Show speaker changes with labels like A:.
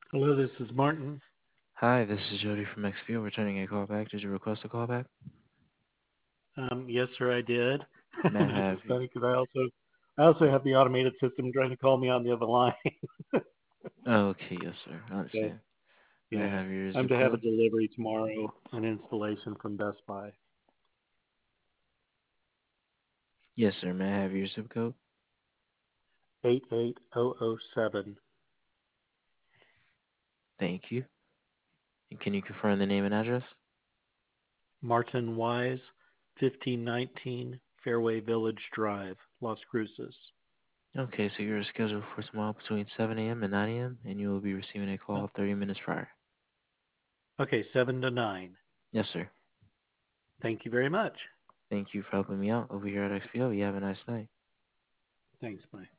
A: Hello, this is Martin.
B: Hi, this is Jody from XPO returning a call back. Did you request a call back?
A: Yes, sir, I did.
B: May I
A: And this is
B: have you?
A: funny because I also have the automated system trying to call me on the other line.
B: Oh, okay, yes, sir. I
A: So,
B: understand. May I
A: yeah,
B: have your
A: I'm
B: zip
A: to have a
B: code?
A: delivery tomorrow, an installation from Best Buy.
B: Yes, sir. May I have your zip code?
A: 88007.
B: Thank you. And can you confirm the name and address?
A: Martin Wise, 1519 Fairway Village Drive, Las Cruces.
B: Okay, so you're scheduled for tomorrow between 7 a.m. and 9 a.m., and you will be receiving a
A: Oh,
B: call 30 minutes prior.
A: okay, 7 to 9.
B: Yes, sir.
A: Thank you very much.
B: Thank you for helping me out over here at XPO. You have a nice night.
A: Thanks, bye.